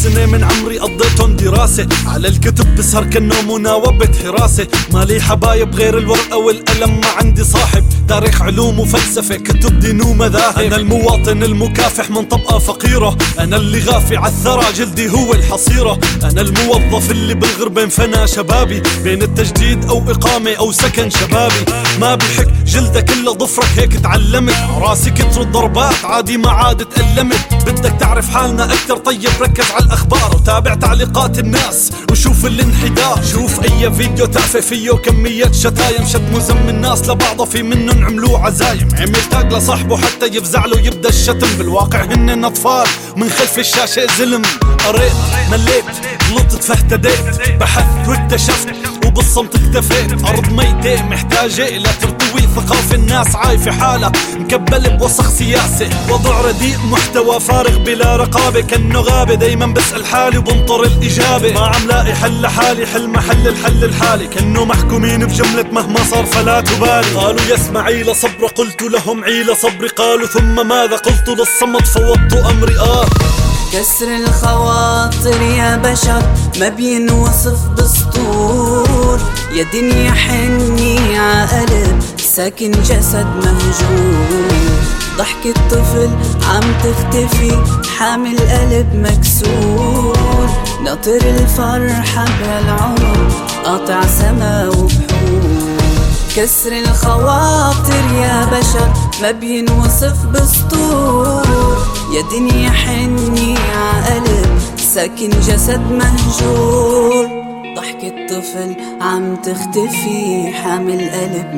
سنة من عمري قضيتهم دراسة، على الكتب بسهر كأنه مناوبة حراسة. مالي حبايب غير الورقة والقلم، ما عندي صاحب. تاريخ علوم وفلسفة، كتب دين ومذاهب. أنا المواطن المكافح من طبقة فقيرة، أنا اللي غافي عالثرى جلدي هو الحصيرة. أنا الموظف اللي بالغربة انفنى شبابي، بين التجديد أو إقامة أو سكن شبابي. ما بيحك جلدك إلا ضفرك، هيك تعلمت. راسي كتر الضربات عادي ما عاد تألمت. بدك تعرف حالنا أكتر؟ طيب ركز على الأخبار وتابع تعليقات الناس وشوف الانحدار. شوف أي فيديو تعفي فيه كمية شتايم، شتموا زم الناس لبعضه، في منهم عملوه عزايم. عمل تاج لصاحبه حتى يفزع له يبدأ الشتم، بالواقع هن أطفال من خلف الشاشة زلم. قريت مليت غلطت فاهتديت، بحثت واكتشفت وبالصمت اكتفيت. أرض ميتة محتاجة إلى ترتوي ثقافة، الناس عايفة حالة مكبل بوسخ سياسي. وضع رديء، محتوى فارغ بلا رقابة، كأنه غابة دايما بسأل حالي وبنطر الإجابة. ما عم لاقي حل لحالي، حل محل الحل الحالي، كأنه محكومين بجملة مهما صار فلا تبالي. قالوا يا اسماعيل صبر، قلت لهم عيل صبري. قالوا ثم ماذا؟ قلت للصمت فوضت أمري. كسر الخواطر يا بشر ما بينوصف بسطور، يا دنيا حني عقلب ساكن جسد مهجور. ضحكة طفل عم تختفي حامل قلب مكسور، ناطر الفرحة بهالعمر قاطع سما وبحور. كسر الخواطر يا بشر ما بينوصف بسطور، يا دنيا حني عقلب ساكن جسد مهجور. ضحكة طفل عم تختفي حامل قلب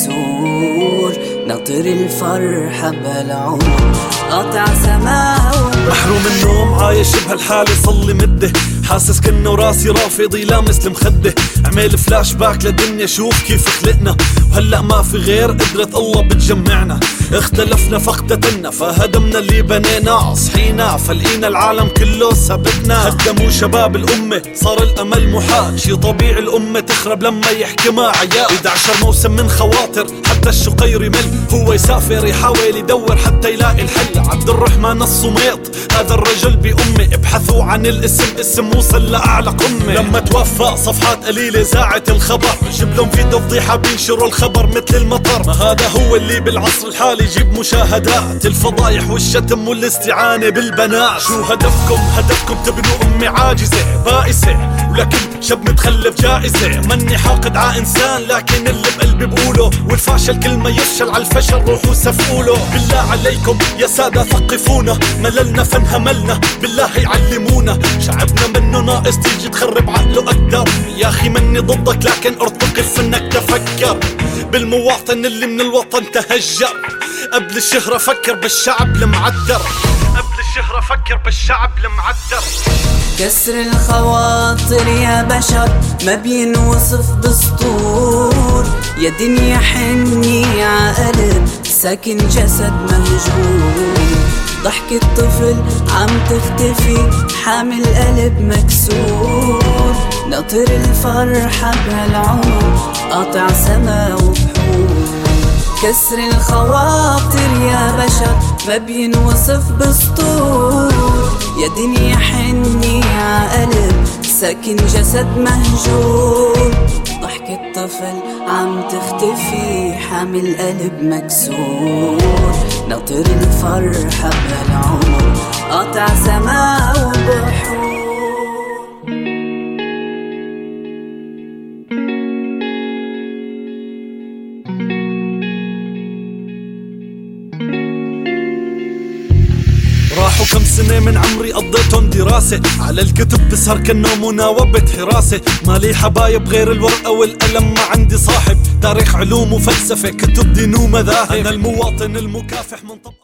مكسور، ناطر الفرحة بالعمر قاطع سماء. محروم النوم عايش بهالحالة صلي مدة، حاسس كأنه راسي رافضي لامس المخدة. عمل فلاش باك لدنيا شوف كيف خلقنا، وهلأ ما في غير قدرة الله بتجمعنا. اختلفنا فاقتتلنا فهدمنا اللي بنينا، صحينا فلقينا العالم كله سبتنا. هدموا شباب الأمة صار الأمل محال، شي طبيعي الأمة تخرب لما يحكمها عيال. 11 موسم من خواطر حتى الشقير يمل، هو يسافر يحاول يدور حتى يلاقي الحل. عبد الرحمن الصميط هذا الرجل بأمه، ابحثوا عن الاسم، اسم وصل لأعلى قمة. لما توفى صفحات قليلة زاعت الخبر، جيب لهم فيديو فضيحة بينشروا الخبر مثل المطر. ما هذا هو اللي بالعصر الحالي يجيب مشاهدات، الفضايح والشتم والاستعانة بالبنات. شو هدفكم؟ هدفكم تبنوا أمة عاجزة بائسة، ولكن شاب متخلف جائزة. مني حاقد ع إنسان لكن اللي بقلبي بقوله، والفاشل كل ما يفشل على الفشل روحوا سفقوله. بالله عليكم يا سادة ثقفونا، مللنا فانهملنا بالله يعلمونا. شعبنا منه ناقص تيجي تخرب عقله أكتر. يا أخي مني ضدك لكن ارتقي في انك تفكر بالمواطن اللي من الوطن تهجر. قبل الشهرة فكر بالشعب المعدر، قبل الشهرة فكر بالشعب المعدر. كسر الخواطر يا بشر ما بينوصف بسطور، يا دنيا حني عقلب ساكن جسد مهجور. ضحكة طفل عم تختفي حامل قلب مكسور، ناطر الفرحة بهالعمر قاطع سما وبحور. كسر الخواطر يا بشر ما بينوصف بسطور، يا دنيا حني عقلب ساكن جسد مهجور. ضحكة طفل عم تختفي حامل قلب مكسور، ناطر الفرحة بهالعمر قاطع سما وبحور. راحوا كم سنة من عمري قضيتهم دراسة، على الكتب بسهر كأنه مناوبة حراسة. مالي حبايب غير الورقة والقلم، ما عندي صاحب. تاريخ علوم وفلسفة، كتب دين ومذاهب. أنا المواطن المكافح من طبقة